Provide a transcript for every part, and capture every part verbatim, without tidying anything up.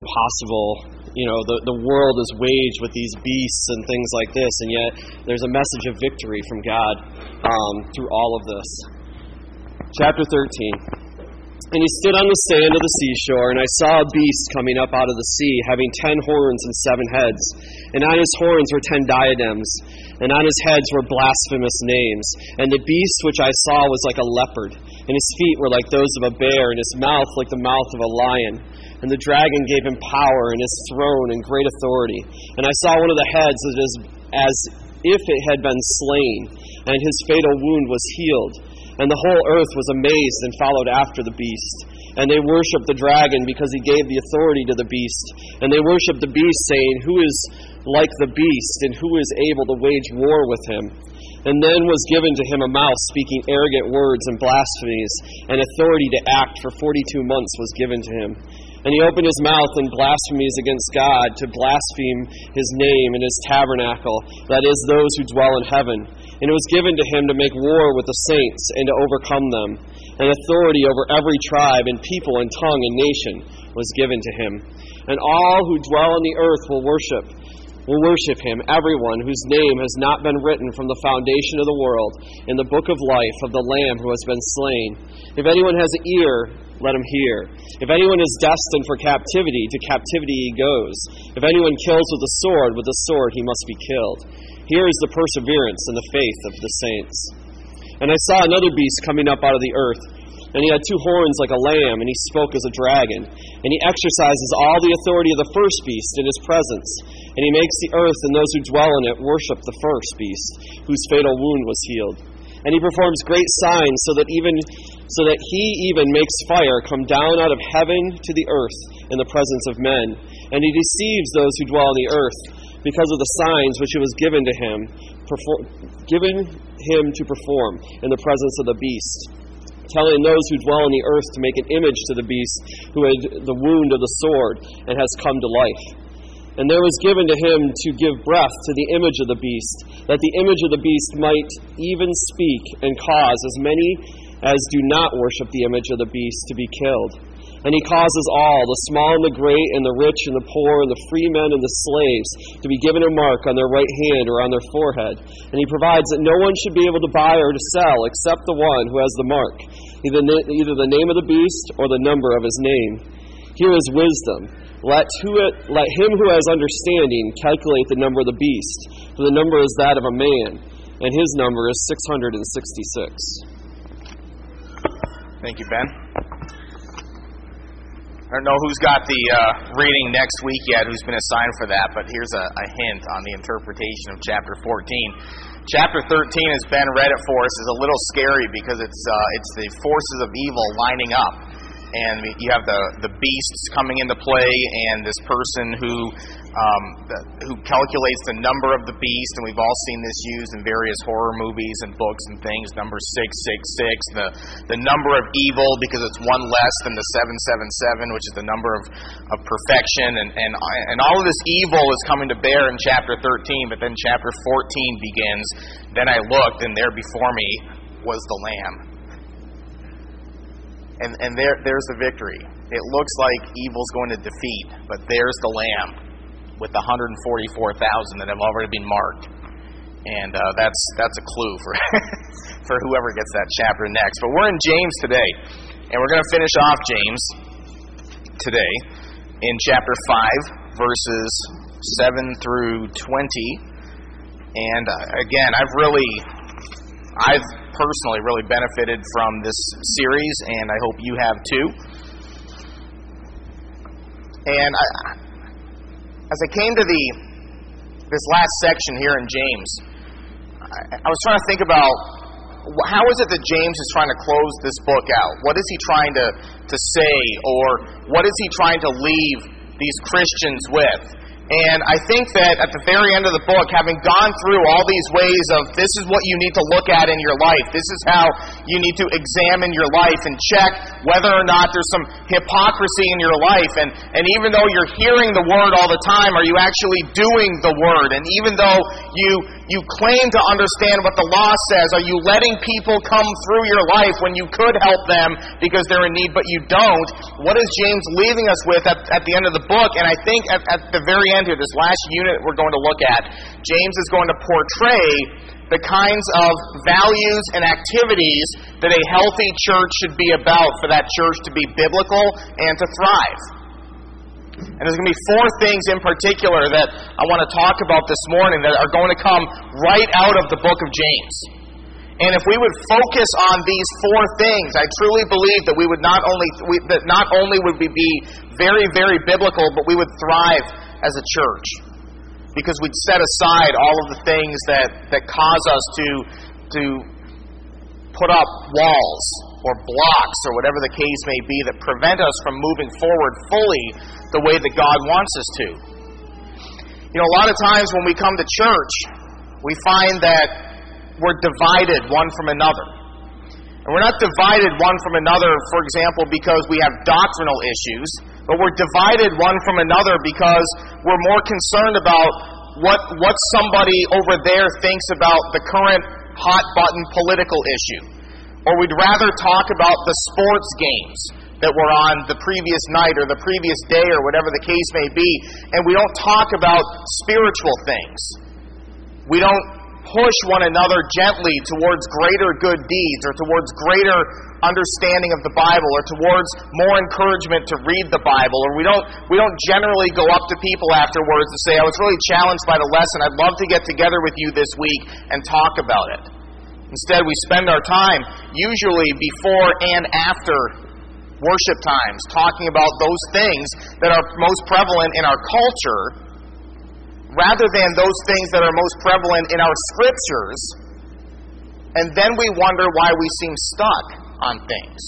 impossible. You know, the, the world is waged with these beasts and things like this, and yet there's a message of victory from God um, through all of this. Chapter thirteen. And he stood on the sand of the seashore, and I saw a beast coming up out of the sea, having ten horns and seven heads. And on his horns were ten diadems, and on his heads were blasphemous names. And the beast which I saw was like a leopard, and his feet were like those of a bear, and his mouth like the mouth of a lion. And the dragon gave him power, and his throne, and great authority. And I saw one of the heads as, as if it had been slain, and his fatal wound was healed. And the whole earth was amazed and followed after the beast. And they worshipped the dragon because he gave the authority to the beast. And they worshipped the beast, saying, Who is like the beast, and who is able to wage war with him? And then was given to him a mouth speaking arrogant words and blasphemies, and authority to act for forty-two months was given to him. And he opened his mouth in blasphemies against God, to blaspheme his name and his tabernacle, that is, those who dwell in heaven. And it was given to him to make war with the saints and to overcome them. And authority over every tribe and people and tongue and nation was given to him. And all who dwell on the earth will worship, will worship him, everyone whose name has not been written from the foundation of the world in the book of life of the Lamb who has been slain. If anyone has an ear, let him hear. If anyone is destined for captivity, to captivity he goes. If anyone kills with a sword, with a sword he must be killed. Here is the perseverance and the faith of the saints. And I saw another beast coming up out of the earth, and he had two horns like a lamb, and he spoke as a dragon. And he exercises all the authority of the first beast in his presence. And he makes the earth and those who dwell in it worship the first beast, whose fatal wound was healed. And he performs great signs, so that even so that he even makes fire come down out of heaven to the earth in the presence of men. And he deceives those who dwell on the earth, because of the signs which it was given to him, perform, given him to perform in the presence of the beast, telling those who dwell on the earth to make an image to the beast who had the wound of the sword and has come to life. And there was given to him to give breath to the image of the beast, that the image of the beast might even speak and cause as many as do not worship the image of the beast to be killed. And he causes all, the small and the great, and the rich and the poor, and the free men and the slaves, to be given a mark on their right hand or on their forehead. And he provides that no one should be able to buy or to sell except the one who has the mark, either, either the name of the beast or the number of his name. Here is wisdom. Let, who, let him who has understanding calculate the number of the beast, for the number is that of a man, and his number is six hundred sixty-six. Thank you, Ben. I don't know who's got the uh, reading next week yet, who's been assigned for that, but here's a, a hint on the interpretation of chapter fourteen. Chapter thirteen, as Ben read it for us, is a little scary because it's uh, it's the forces of evil lining up. And you have the, the beasts coming into play, and this person who um, the, who calculates the number of the beast, and we've all seen this used in various horror movies and books and things. Number six six six, the the number of evil, because it's one less than the seven seven seven, which is the number of, of perfection, and, and and all of this evil is coming to bear in chapter thirteen. But then chapter fourteen begins. Then I looked, and there before me was the Lamb. And and there there's the victory. It looks like evil's going to defeat, but there's the Lamb with the one hundred forty-four thousand that have already been marked. And uh, that's that's a clue for for whoever gets that chapter next. But we're in James today, and we're going to finish off James today in chapter five, verses seven through twenty. And uh, again, I've really I've personally really benefited from this series, and I hope you have too. And I, as I came to the this last section here in James, I, I was trying to think about how is it that James is trying to close this book out? What is he trying to, to say, or what is he trying to leave these Christians with? And I think that at the very end of the book, having gone through all these ways of this is what you need to look at in your life, this is how you need to examine your life and check whether or not there's some hypocrisy in your life. And, and even though you're hearing the Word all the time, are you actually doing the Word? And even though you You claim to understand what the law says. Are you letting people come through your life when you could help them because they're in need, but you don't? What is James leaving us with at, at the end of the book? And I think at, at the very end here, this last unit we're going to look at, James is going to portray the kinds of values and activities that a healthy church should be about for that church to be biblical and to thrive. And there's going to be four things in particular that I want to talk about this morning that are going to come right out of the book of James. And if we would focus on these four things, I truly believe that we would not only we, that not only would we be very, very biblical, but we would thrive as a church. Because we'd set aside all of the things that, that cause us to, to put up walls or blocks or whatever the case may be that prevent us from moving forward fully the way that God wants us to. You know, a lot of times when we come to church, we find that we're divided one from another. And we're not divided one from another, for example, because we have doctrinal issues, but we're divided one from another because we're more concerned about what what somebody over there thinks about the current hot-button political issue. Or we'd rather talk about the sports games that were on the previous night or the previous day or whatever the case may be, and we don't talk about spiritual things. We don't push one another gently towards greater good deeds or towards greater understanding of the Bible or towards more encouragement to read the Bible. Or we don't we don't generally go up to people afterwards and say, I was really challenged by the lesson. I'd love to get together with you this week and talk about it. Instead, we spend our time, usually before and after worship times, talking about those things that are most prevalent in our culture, rather than those things that are most prevalent in our scriptures, and then we wonder why we seem stuck on things.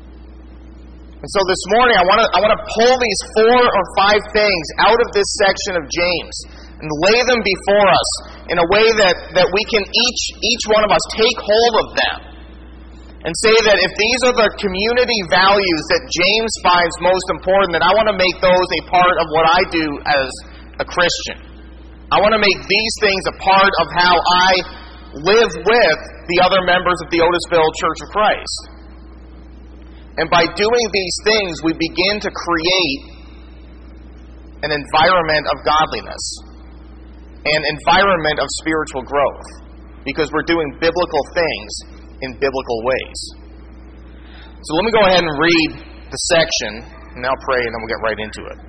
And so this morning, I want to I want to pull these four or five things out of this section of James and lay them before us in a way that, that we can each each one of us take hold of them and say that if these are the community values that James finds most important, then I want to make those a part of what I do as a Christian. I want to make these things a part of how I live with the other members of the Otisville Church of Christ. And by doing these things, we begin to create an environment of godliness, an environment of spiritual growth, because we're doing biblical things in biblical ways. So let me go ahead and read the section, and I'll pray, and then we'll get right into it.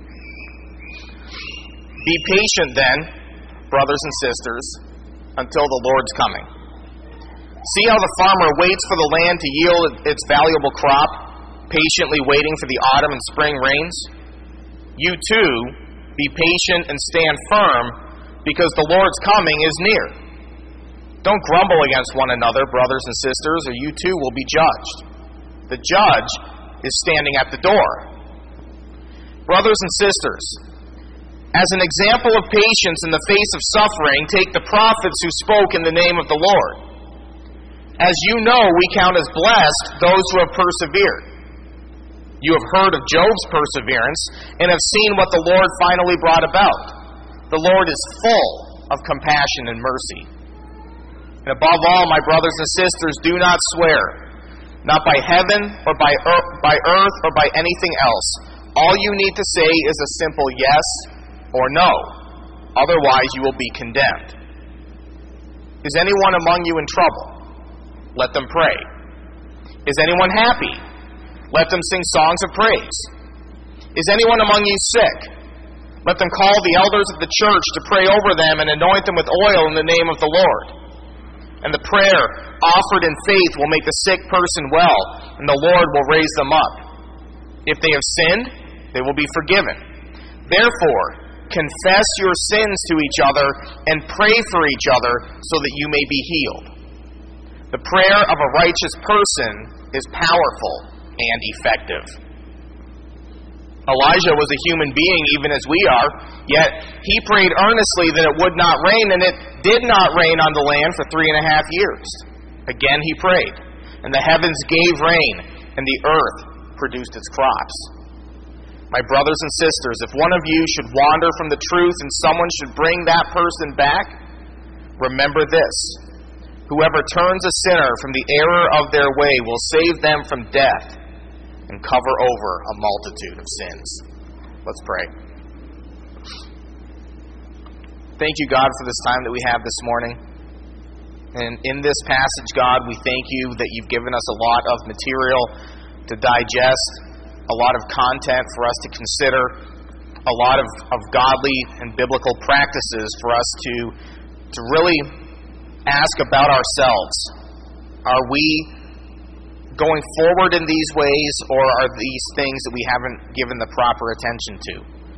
Be patient then, brothers and sisters, until the Lord's coming. See how the farmer waits for the land to yield its valuable crop, patiently waiting for the autumn and spring rains? You too, be patient and stand firm, because the Lord's coming is near. Don't grumble against one another, brothers and sisters, or you too will be judged. The judge is standing at the door. Brothers and sisters, as an example of patience in the face of suffering, take the prophets who spoke in the name of the Lord. As you know, we count as blessed those who have persevered. You have heard of Job's perseverance and have seen what the Lord finally brought about. The Lord is full of compassion and mercy. And above all, my brothers and sisters, do not swear, not by heaven or by earth, by earth or by anything else. All you need to say is a simple yes or no. Otherwise, you will be condemned. Is anyone among you in trouble? Let them pray. Is anyone happy? Let them sing songs of praise. Is anyone among you sick? Let them call the elders of the church to pray over them and anoint them with oil in the name of the Lord. And the prayer offered in faith will make the sick person well, and the Lord will raise them up. If they have sinned, they will be forgiven. Therefore, confess your sins to each other and pray for each other so that you may be healed. The prayer of a righteous person is powerful and effective. Elijah was a human being even as we are, yet he prayed earnestly that it would not rain, and it did not rain on the land for three and a half years. Again he prayed, and the heavens gave rain, and the earth produced its crops. My brothers and sisters, if one of you should wander from the truth and someone should bring that person back, remember this: whoever turns a sinner from the error of their way will save them from death and cover over a multitude of sins. Let's pray. Thank you, God, for this time that we have this morning. And in this passage, God, we thank you that you've given us a lot of material to digest, a lot of content for us to consider, a lot of, of godly and biblical practices for us to, to really ask about ourselves. Are we going forward in these ways, or are these things that we haven't given the proper attention to?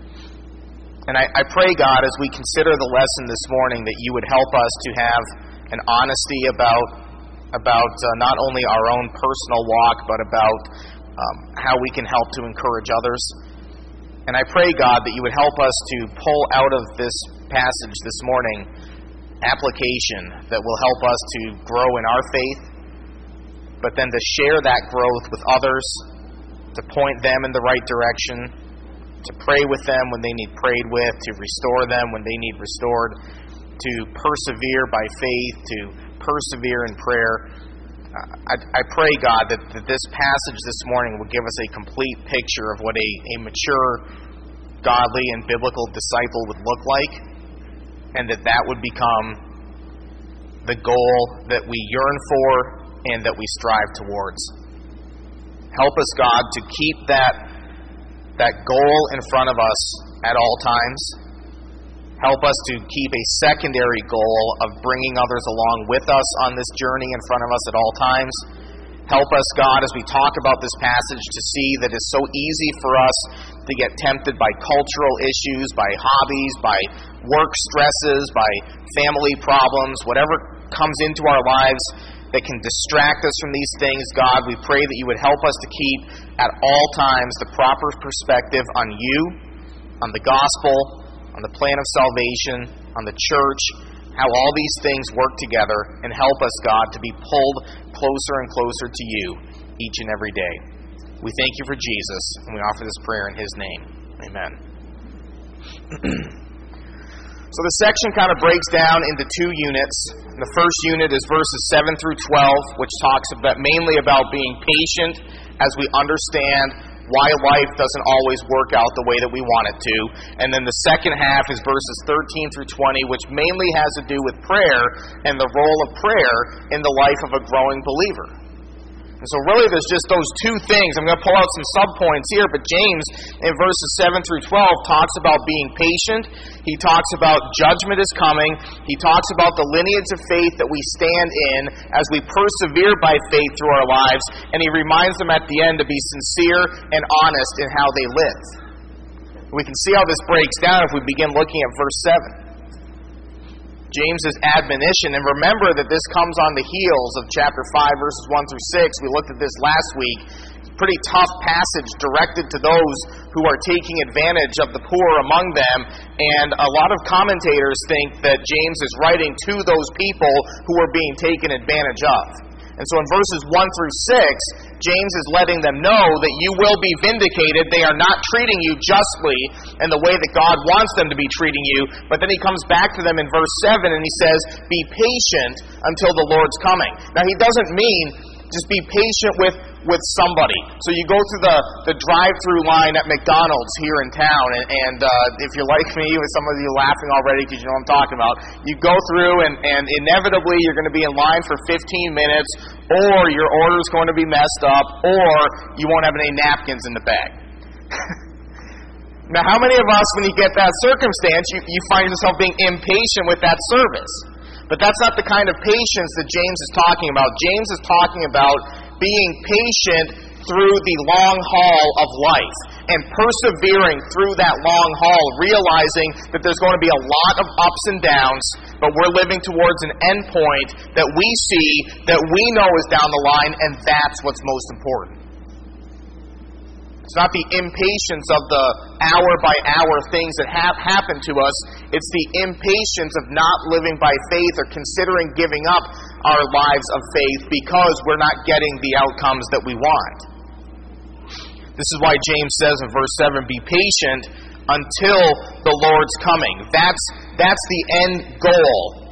And I, I pray, God, as we consider the lesson this morning, that you would help us to have an honesty about, about uh, not only our own personal walk, but about um, how we can help to encourage others. And I pray, God, that you would help us to pull out of this passage this morning application that will help us to grow in our faith, but then to share that growth with others, to point them in the right direction, to pray with them when they need prayed with, to restore them when they need restored, to persevere by faith, to persevere in prayer. I, I pray, God, that, that this passage this morning will give us a complete picture of what a, a mature, godly, and biblical disciple would look like, and that that would become the goal that we yearn for and that we strive towards. Help us, God, to keep that, that goal in front of us at all times. Help us to keep a secondary goal of bringing others along with us on this journey in front of us at all times. Help us, God, as we talk about this passage, to see that it's so easy for us to get tempted by cultural issues, by hobbies, by work stresses, by family problems, whatever comes into our lives that can distract us from these things. God, we pray that you would help us to keep at all times the proper perspective on you, on the gospel, on the plan of salvation, on the church, how all these things work together, and help us, God, to be pulled closer and closer to you each and every day. We thank you for Jesus, and we offer this prayer in his name. Amen. So the section kind of breaks down into two units. The first unit is verses seven through twelve, which talks about mainly about being patient as we understand why life doesn't always work out the way that we want it to. And then the second half is verses thirteen through twenty, which mainly has to do with prayer and the role of prayer in the life of a growing believer. And so really there's just those two things. I'm going to pull out some subpoints here, but James in verses seven through twelve talks about being patient. He talks about judgment is coming. He talks about the lineage of faith that we stand in as we persevere by faith through our lives. And he reminds them at the end to be sincere and honest in how they live. We can see how this breaks down if we begin looking at verse seven. James's admonition, and remember that this comes on the heels of chapter five, verses one through six. We looked at this last week. Pretty tough passage directed to those who are taking advantage of the poor among them, and a lot of commentators think that James is writing to those people who are being taken advantage of. And so in verses one through six, James is letting them know that you will be vindicated. They are not treating you justly in the way that God wants them to be treating you. But then he comes back to them in verse seven and he says, be patient until the Lord's coming. Now he doesn't mean just be patient with, with somebody. So you go through the, the drive-through line at McDonald's here in town, and, and uh, if you're like me, with some of you laughing already because you know what I'm talking about, you go through and, and inevitably you're going to be in line for fifteen minutes, or your order's going to be messed up, or you won't have any napkins in the bag. Now, how many of us, when you get that circumstance, you, you find yourself being impatient with that service? But that's not the kind of patience that James is talking about. James is talking about being patient through the long haul of life and persevering through that long haul, realizing that there's going to be a lot of ups and downs, but we're living towards an end point that we see, that we know is down the line, and that's what's most important. It's not the impatience of the hour-by-hour things that have happened to us. It's the impatience of not living by faith or considering giving up our lives of faith because we're not getting the outcomes that we want. This is why James says in verse seven, be patient until the Lord's coming. That's, that's the end goal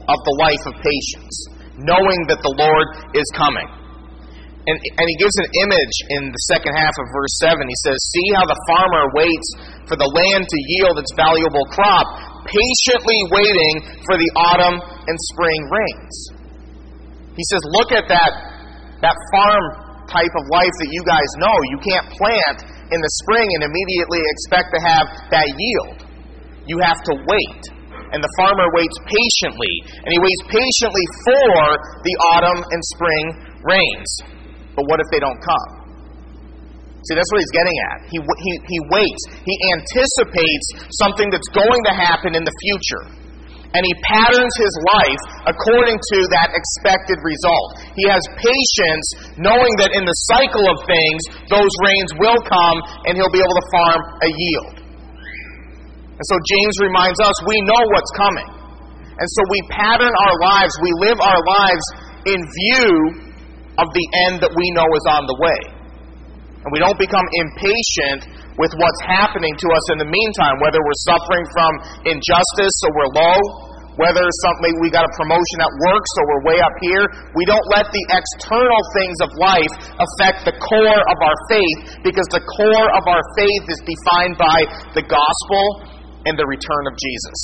of the life of patience, knowing that the Lord is coming. And, and he gives an image in the second half of verse seven. He says, "See how the farmer waits for the land to yield its valuable crop, patiently waiting for the autumn and spring rains." He says, look at that, that farm type of life that you guys know. You can't plant in the spring and immediately expect to have that yield. You have to wait. And the farmer waits patiently. And he waits patiently for the autumn and spring rains. But what if they don't come? See, that's what he's getting at. He, he, he waits. He anticipates something that's going to happen in the future. And he patterns his life according to that expected result. He has patience, knowing that in the cycle of things, those rains will come and he'll be able to farm a yield. And so James reminds us, we know what's coming. And so we pattern our lives, we live our lives in view of the end that we know is on the way. And we don't become impatient with what's happening to us in the meantime, whether we're suffering from injustice so we're low, whether something we got a promotion at work so we're way up here. We don't let the external things of life affect the core of our faith, because the core of our faith is defined by the gospel and the return of Jesus.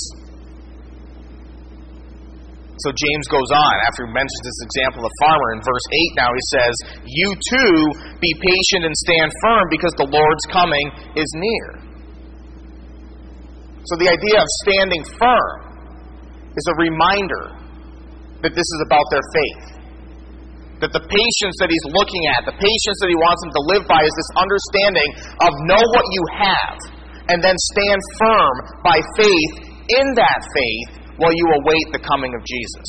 So James goes on, after he mentions this example of the farmer, in verse eight now he says, "You too be patient and stand firm, because the Lord's coming is near." So the idea of standing firm is a reminder that this is about their faith. That the patience that he's looking at, the patience that he wants them to live by, is this understanding of know what you have, and then stand firm by faith in that faith, while you await the coming of Jesus.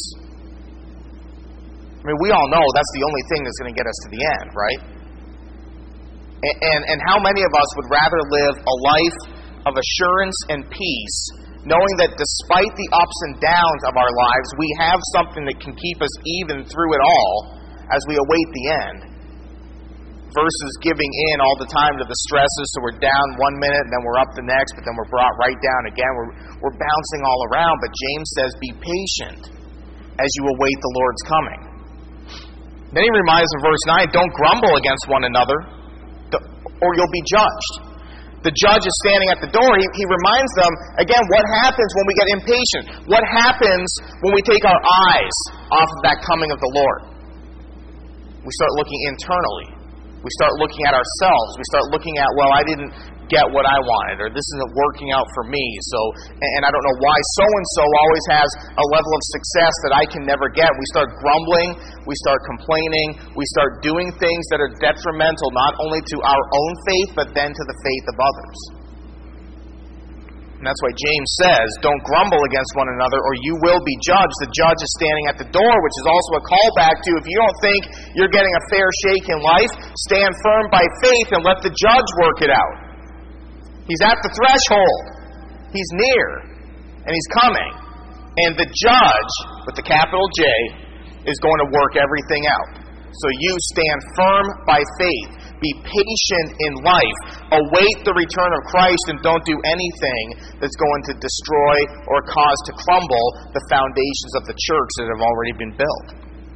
I mean, we all know that's the only thing that's going to get us to the end, right? And, and, and how many of us would rather live a life of assurance and peace, knowing that despite the ups and downs of our lives, we have something that can keep us even through it all as we await the end, versus giving in all the time to the stresses, so we're down one minute and then we're up the next, but then we're brought right down again. We're, we're bouncing all around. But James says, be patient as you await the Lord's coming. Then he reminds in verse nine, don't grumble against one another, or you'll be judged. The judge is standing at the door. He, he reminds them, again, what happens when we get impatient? What happens when we take our eyes off of that coming of the Lord? We start looking internally. We start looking at ourselves. We start looking at, well, I didn't get what I wanted, or this isn't working out for me. So, and I don't know why so-and-so always has a level of success that I can never get. We start grumbling. We start complaining. We start doing things that are detrimental not only to our own faith, but then to the faith of others. And that's why James says, don't grumble against one another, or you will be judged. The judge is standing at the door, which is also a callback to, if you don't think you're getting a fair shake in life, stand firm by faith and let the judge work it out. He's at the threshold. He's near. And he's coming. And the judge, with the capital J, is going to work everything out. So you stand firm by faith. Be patient in life. Await the return of Christ, and don't do anything that's going to destroy or cause to crumble the foundations of the church that have already been built.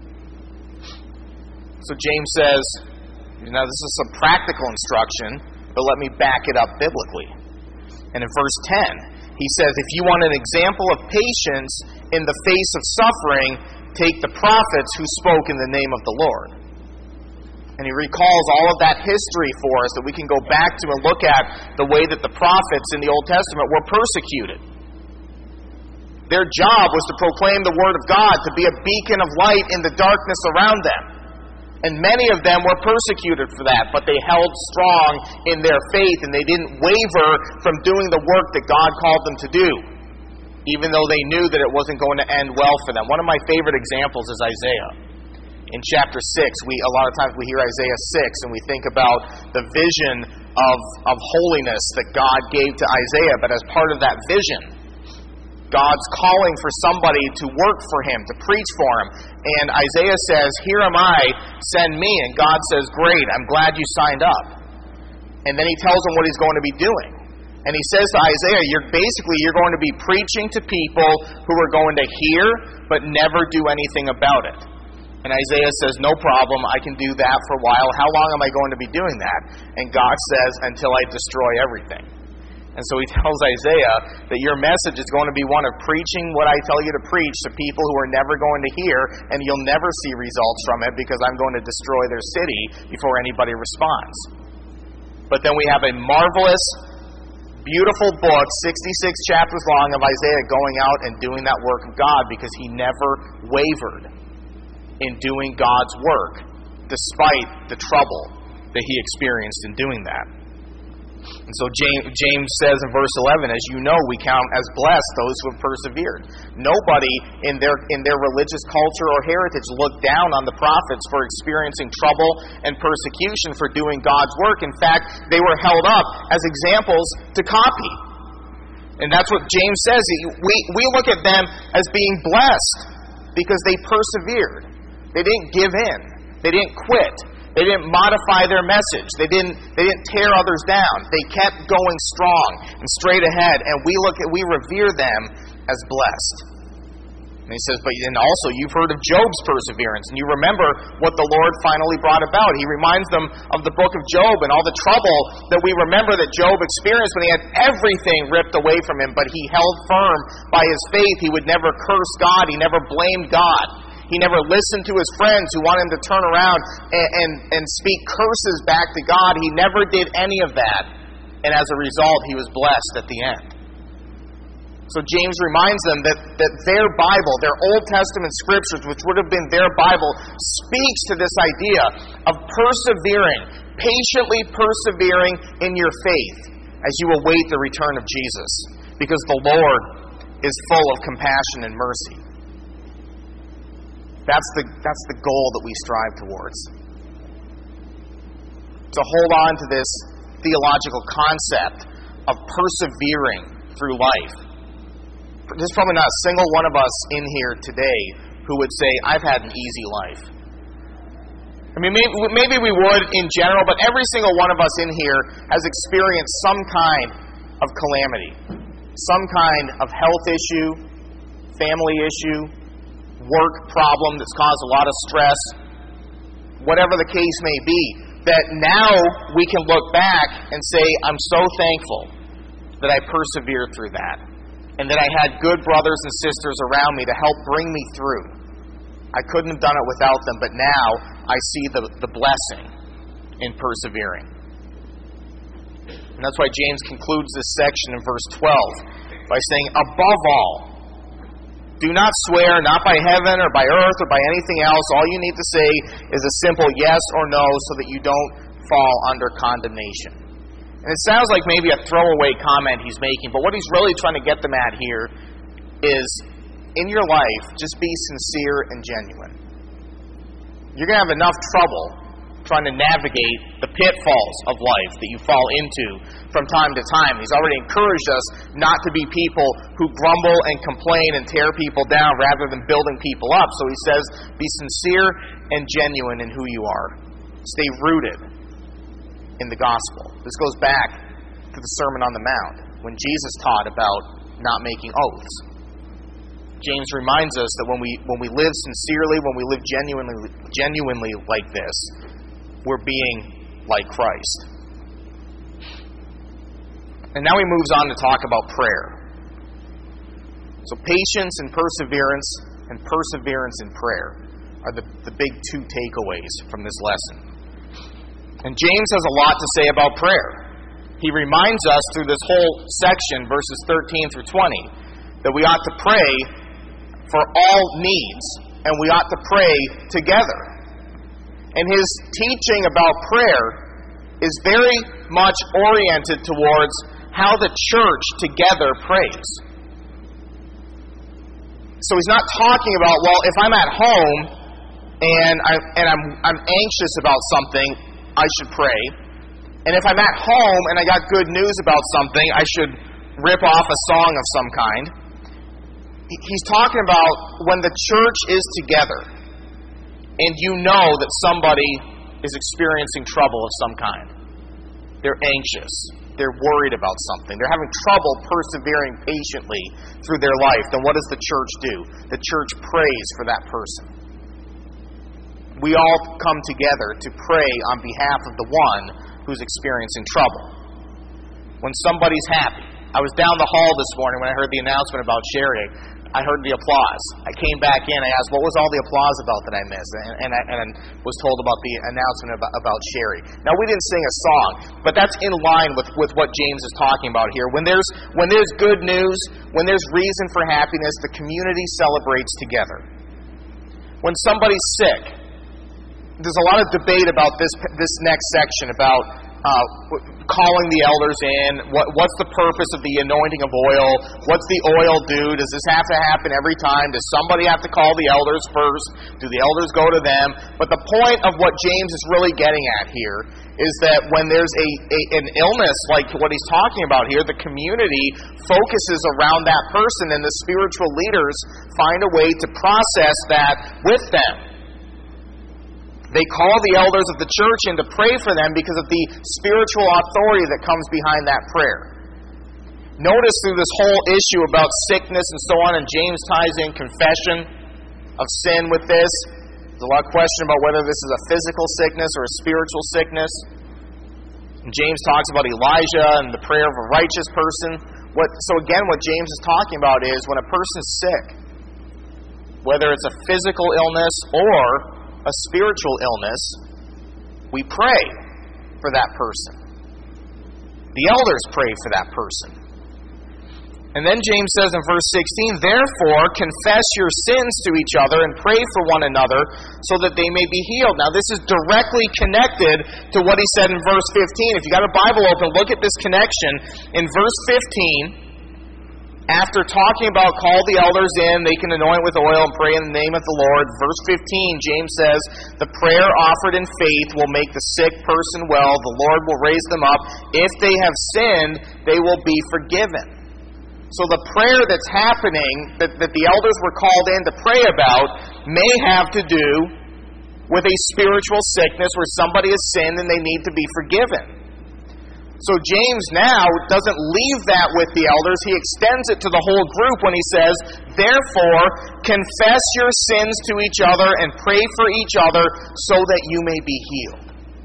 So James says, now this is some practical instruction, but let me back it up biblically. And in verse ten, he says, if you want an example of patience in the face of suffering, take the prophets who spoke in the name of the Lord. And he recalls all of that history for us that we can go back to and look at the way that the prophets in the Old Testament were persecuted. Their job was to proclaim the Word of God, to be a beacon of light in the darkness around them. And many of them were persecuted for that, but they held strong in their faith, and they didn't waver from doing the work that God called them to do, even though they knew that it wasn't going to end well for them. One of my favorite examples is Isaiah. In chapter six, we a lot of times we hear Isaiah six, and we think about the vision of, of holiness that God gave to Isaiah. But as part of that vision, God's calling for somebody to work for Him, to preach for Him. And Isaiah says, here am I, send me. And God says, great, I'm glad you signed up. And then He tells him what He's going to be doing. And he says to Isaiah, you're basically, you're going to be preaching to people who are going to hear but never do anything about it. And Isaiah says, no problem, I can do that for a while. How long am I going to be doing that? And God says, until I destroy everything. And so he tells Isaiah that your message is going to be one of preaching what I tell you to preach to people who are never going to hear, and you'll never see results from it because I'm going to destroy their city before anybody responds. But then we have a marvelous, beautiful book, sixty-six chapters long, of Isaiah going out and doing that work of God because he never wavered in doing God's work despite the trouble that he experienced in doing that. And so James, James says in verse eleven, as you know, we count as blessed those who have persevered. Nobody in their in their religious culture or heritage looked down on the prophets for experiencing trouble and persecution for doing God's work. In fact, they were held up as examples to copy. And that's what James says. We, we look at them as being blessed because they persevered. They didn't give in. They didn't quit. They didn't modify their message. They didn't they didn't tear others down. They kept going strong and straight ahead, and we look at we revere them as blessed. And he says, but and also you've heard of Job's perseverance, and you remember what the Lord finally brought about. He reminds them of the book of Job and all the trouble that we remember that Job experienced when he had everything ripped away from him, but he held firm by his faith. He would never curse God. He never blamed God. He never listened to his friends who wanted him to turn around and, and, and speak curses back to God. He never did any of that. And as a result, he was blessed at the end. So James reminds them that, that their Bible, their Old Testament scriptures, which would have been their Bible, speaks to this idea of persevering, patiently persevering in your faith as you await the return of Jesus. Because the Lord is full of compassion and mercy. That's the, that's the goal that we strive towards. To hold on to this theological concept of persevering through life. There's probably not a single one of us in here today who would say, I've had an easy life. I mean, maybe, maybe we would in general, but every single one of us in here has experienced some kind of calamity. Some kind of health issue, family issue, work problem that's caused a lot of stress, whatever the case may be, that now we can look back and say, I'm so thankful that I persevered through that, and that I had good brothers and sisters around me to help bring me through. I couldn't have done it without them, but now I see the, the blessing in persevering. And that's why James concludes this section in verse twelve by saying, above all, do not swear, not by heaven or by earth or by anything else. All you need to say is a simple yes or no so that you don't fall under condemnation. And it sounds like maybe a throwaway comment he's making, but what he's really trying to get them at here is, in your life, just be sincere and genuine. You're going to have enough trouble trying to navigate the pitfalls of life that you fall into from time to time. He's already encouraged us not to be people who grumble and complain and tear people down rather than building people up. So he says, be sincere and genuine in who you are. Stay rooted in the gospel. This goes back to the Sermon on the Mount, when Jesus taught about not making oaths. James reminds us that when we when we live sincerely, when we live genuinely genuinely like this, we're being like Christ. And now he moves on to talk about prayer. So patience and perseverance and perseverance in prayer are the, the big two takeaways from this lesson. And James has a lot to say about prayer. He reminds us through this whole section, verses thirteen through twenty, that we ought to pray for all needs, and we ought to pray together. And his teaching about prayer is very much oriented towards how the church together prays. So he's not talking about, well, if I'm at home and I'm, and I'm, I'm anxious about something, I should pray. And if I'm at home and I got good news about something, I should rip off a song of some kind. He's talking about when the church is together and you know that somebody is experiencing trouble of some kind. They're anxious they're worried about something, they're having trouble persevering patiently through their life, then what does the church do? The church prays for that person. We all come together to pray on behalf of the one who's experiencing trouble. When somebody's happy. I was down the hall this morning when I heard the announcement about Sherry. I heard the applause. I came back in. I asked, what was all the applause about that I missed? And, and, I, and was told about the announcement about, about Sherry. Now, we didn't sing a song, but that's in line with, with what James is talking about here. When there's, when there's good news, when there's reason for happiness, the community celebrates together. When somebody's sick, there's a lot of debate about this, this next section, about Uh, calling the elders in. What, what's the purpose of the anointing of oil? What's the oil do? Does this have to happen every time? Does somebody have to call the elders first? Do the elders go to them? But the point of what James is really getting at here is that when there's a, a an illness like what he's talking about here, the community focuses around that person, and the spiritual leaders find a way to process that with them. They call the elders of the church in to pray for them because of the spiritual authority that comes behind that prayer. Notice through this whole issue about sickness and so on, and James ties in confession of sin with this. There's a lot of question about whether this is a physical sickness or a spiritual sickness. And James talks about Elijah and the prayer of a righteous person. What, so again, what James is talking about is when a person's sick, whether it's a physical illness or a spiritual illness, we pray for that person. The elders pray for that person. And then James says in verse sixteen, therefore confess your sins to each other and pray for one another so that they may be healed. Now this is directly connected to what he said in verse fifteen. If you got a Bible open, look at this connection. In verse fifteen, after talking about call the elders in, they can anoint with oil and pray in the name of the Lord. Verse fifteen, James says, the prayer offered in faith will make the sick person well. The Lord will raise them up. If they have sinned, they will be forgiven. So the prayer that's happening, that, that the elders were called in to pray about, may have to do with a spiritual sickness where somebody has sinned and they need to be forgiven. So James now doesn't leave that with the elders. He extends it to the whole group when he says, therefore, confess your sins to each other and pray for each other so that you may be healed.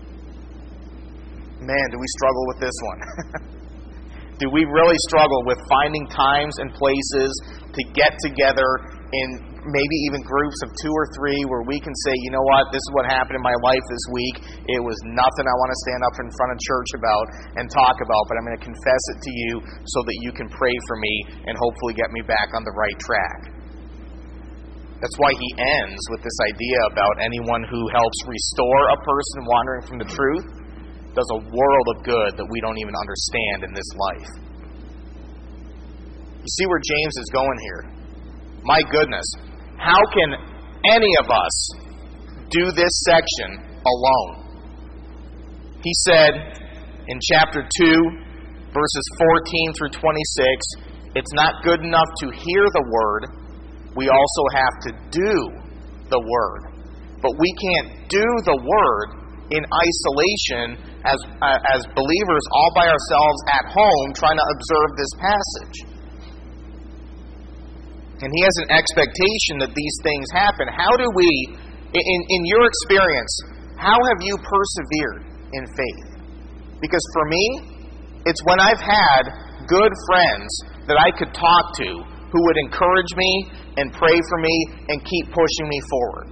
Man, do we struggle with this one. Do we really struggle with finding times and places to get together in maybe even groups of two or three where we can say, you know what, this is what happened in my life this week. It was nothing I want to stand up in front of church about and talk about, but I'm going to confess it to you so that you can pray for me and hopefully get me back on the right track. That's why he ends with this idea about anyone who helps restore a person wandering from the truth does a world of good that we don't even understand in this life. You see where James is going here? My goodness, how can any of us do this section alone? He said in chapter two, verses fourteen through twenty-six, it's not good enough to hear the word, we also have to do the word. But we can't do the word in isolation as, uh, as believers all by ourselves at home trying to observe this passage. And he has an expectation that these things happen. How do we, in, in your experience, how have you persevered in faith? Because for me, it's when I've had good friends that I could talk to who would encourage me and pray for me and keep pushing me forward.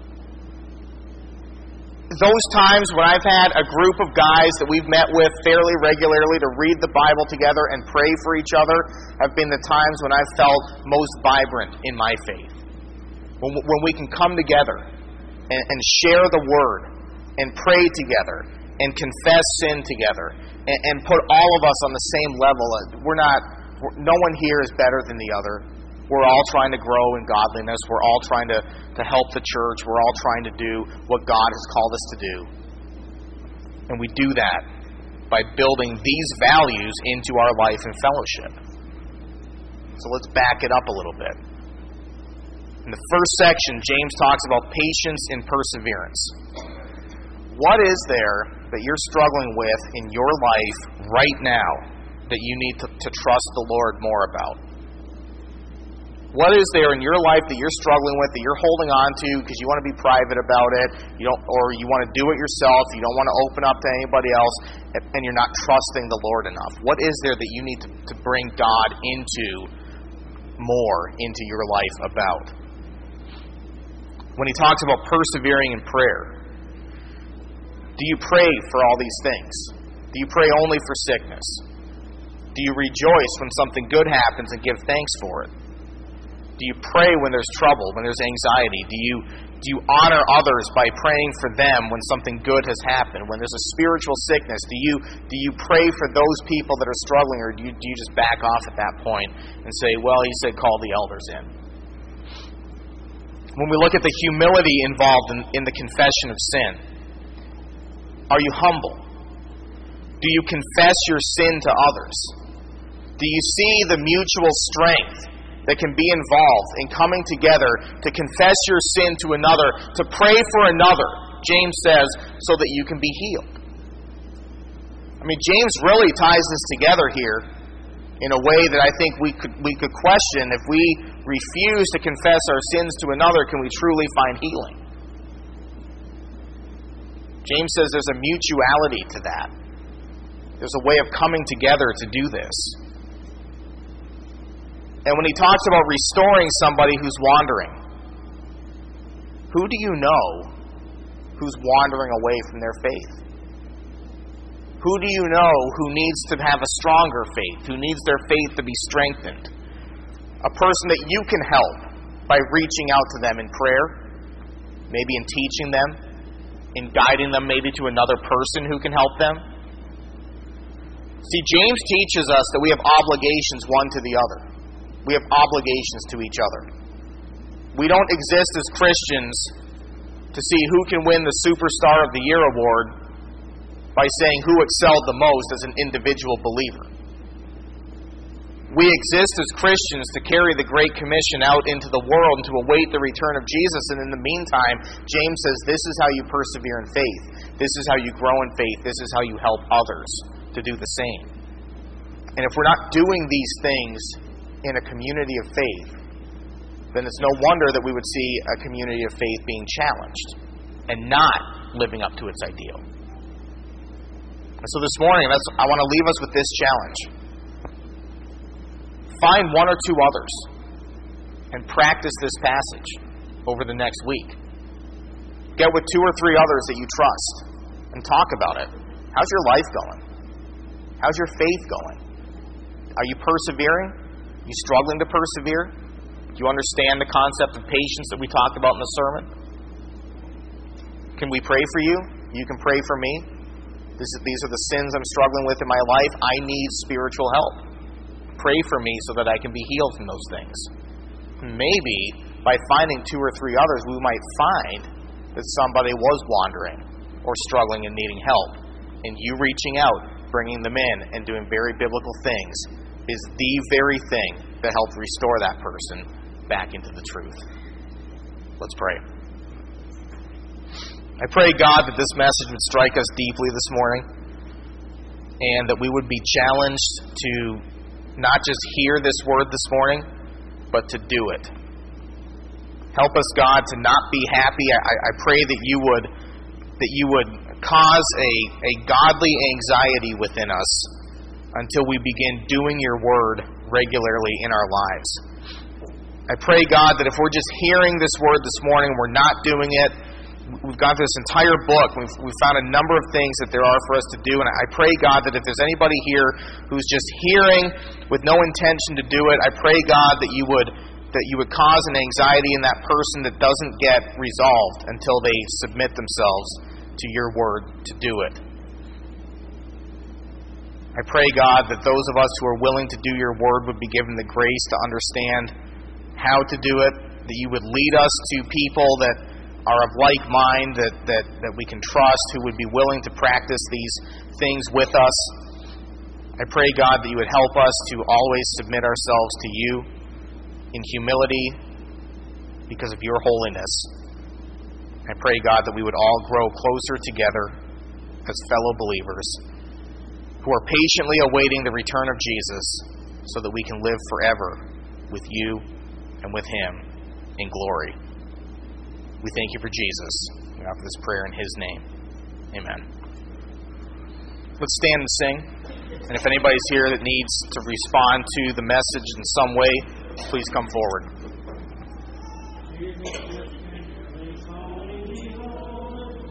Those times when I've had a group of guys that we've met with fairly regularly to read the Bible together and pray for each other have been the times when I've felt most vibrant in my faith. When, when we can come together and, and share the Word and pray together and confess sin together and, and put all of us on the same level. We're not, we're, no one here is better than the other. We're all trying to grow in godliness. We're all trying to, to help the church. We're all trying to do what God has called us to do. And we do that by building these values into our life and fellowship. So let's back it up a little bit. In the first section, James talks about patience and perseverance. What is there that you're struggling with in your life right now that you need to, to trust the Lord more about? What is there in your life that you're struggling with, that you're holding on to because you want to be private about it, you don't, or you want to do it yourself, you don't want to open up to anybody else, and you're not trusting the Lord enough? What is there that you need to, to bring God into more into your life about? When he talks about persevering in prayer, do you pray for all these things? Do you pray only for sickness? Do you rejoice when something good happens and give thanks for it? Do you pray when there's trouble, when there's anxiety? Do you do you honor others by praying for them when something good has happened? When there's a spiritual sickness, do you do you pray for those people that are struggling, or do you, do you just back off at that point and say, well, he said call the elders in? When we look at the humility involved in, in the confession of sin, are you humble? Do you confess your sin to others? Do you see the mutual strength that can be involved in coming together to confess your sin to another, to pray for another, James says, so that you can be healed? I mean, James really ties this together here in a way that I think we could we could question. If we refuse to confess our sins to another, can we truly find healing? James says there's a mutuality to that. There's a way of coming together to do this. And when he talks about restoring somebody who's wandering, who do you know who's wandering away from their faith? Who do you know who needs to have a stronger faith, who needs their faith to be strengthened? A person that you can help by reaching out to them in prayer, maybe in teaching them, in guiding them maybe to another person who can help them. See, James teaches us that we have obligations one to the other. We have obligations to each other. We don't exist as Christians to see who can win the Superstar of the Year award by saying who excelled the most as an individual believer. We exist as Christians to carry the Great Commission out into the world and to await the return of Jesus. And in the meantime, James says this is how you persevere in faith. This is how you grow in faith. This is how you help others to do the same. And if we're not doing these things in a community of faith, then it's no wonder that we would see a community of faith being challenged and not living up to its ideal. And so this morning, that's, I want to leave us with this challenge. Find one or two others and practice this passage over the next week. Get with two or three others that you trust and talk about it. How's your life going? How's your faith going? Are you persevering? Are you struggling to persevere? Do you understand the concept of patience that we talked about in the sermon? Can we pray for you? You can pray for me. This, these are the sins I'm struggling with in my life. I need spiritual help. Pray for me so that I can be healed from those things. Maybe by finding two or three others, we might find that somebody was wandering or struggling and needing help. And you reaching out, bringing them in, and doing very biblical things is the very thing that helps restore that person back into the truth. Let's pray. I pray, God, that this message would strike us deeply this morning, and that we would be challenged to not just hear this word this morning, but to do it. Help us, God, to not be happy. I, I pray that you would that you would cause a, a godly anxiety within us until we begin doing your word regularly in our lives. I pray, God, that if we're just hearing this word this morning, we're not doing it, we've gone through this entire book, we've, we've found a number of things that there are for us to do, and I pray, God, that if there's anybody here who's just hearing with no intention to do it, I pray, God, that you would that you would cause an anxiety in that person that doesn't get resolved until they submit themselves to your word to do it. I pray, God, that those of us who are willing to do your word would be given the grace to understand how to do it, that you would lead us to people that are of like mind, that, that, that we can trust, who would be willing to practice these things with us. I pray, God, that you would help us to always submit ourselves to you in humility because of your holiness. I pray, God, that we would all grow closer together as fellow believers. who are patiently awaiting the return of Jesus so that we can live forever with you and with Him in glory. We thank you for Jesus. We offer this prayer in His name. Amen. Let's stand and sing. And if anybody's here that needs to respond to the message in some way, please come forward.